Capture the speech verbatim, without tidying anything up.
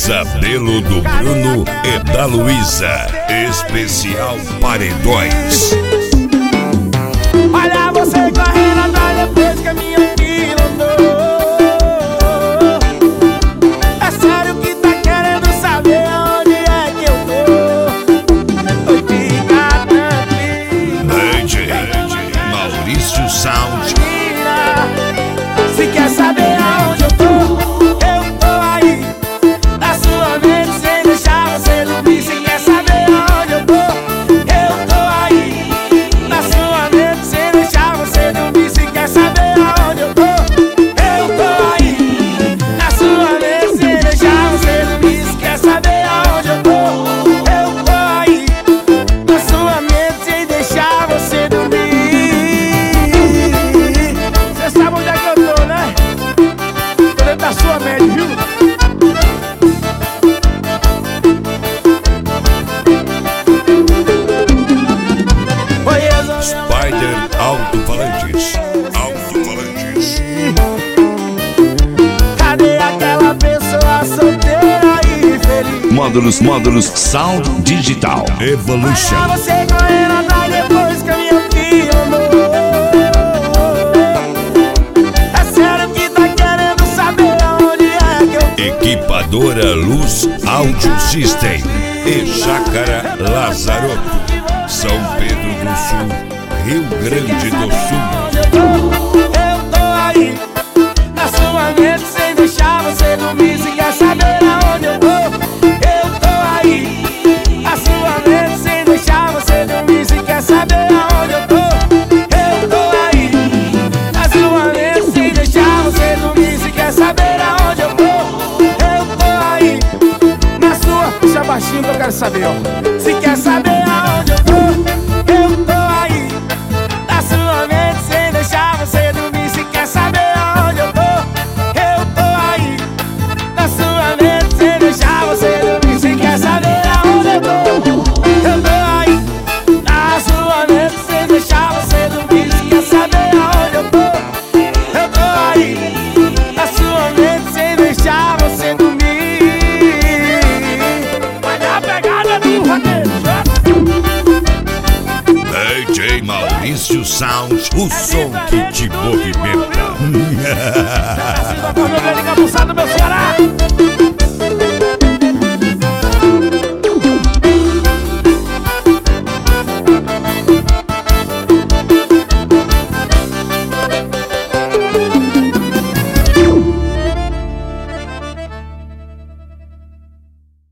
Pesadelo do Bruno e da Luísa. Especial Paredões. Olha você correndo atrás depois que a minha filha andou. É sério que tá querendo saber onde é que eu tô? Oi, fica tranquilo. D J Maurício Sound. Se quer saber aonde eu tô, eu tô aí. Na sua mente sem deixar você dormir. Se quer saber aonde eu tô, eu tô aí. Na sua mente sem deixar você dormir. Se quer saber aonde eu tô, eu tô aí. Na sua mente sem deixar você dormir. Se quer saber aonde eu tô, eu tô aí. Na sua mente sem deixar você dormir. Você sabe onde é que eu tô, né? Tô dentro da sua mente, viu? Spider Alto-Falantes. Alto-Falantes. Cadê aquela pessoa solteira e feliz? Módulos, módulos Sound Digital Evolution. Olha você correndo atrás depois que a minha filha andou. É sério que tá querendo saber aonde é que eu tô? Equipadora Luz Audio System e Chácara Lazaroto, São Pedro do Sul, Rio Grande do Sul. Eu tô aí, na sua mente sem deixar você dormir. Se quer saber aonde eu tô, eu tô aí. Na sua mente sem deixar você dormir. Se quer saber aonde eu tô, eu tô aí. Na sua mente sem deixar você dormir. Se quer saber aonde eu tô, eu tô aí. Na sua, puxa baixinho que eu quero saber, ó. Se quer saber aonde eu tô, eu tô aí. Na sua mente sem deixar você dormir. Se quer saber aonde eu tô, eu tô aí. Na sua mente sem deixar você dormir. Se quer saber aonde eu tô, eu tô aí. Na sua mente sem deixar você dormir. Se quer saber aonde eu tô, eu tô aí. Na sua mente sem deixar você dormir. Vai dar pegada do vaqueiro. D J Maurício Sound, o som que te movimenta. Meu Ceará.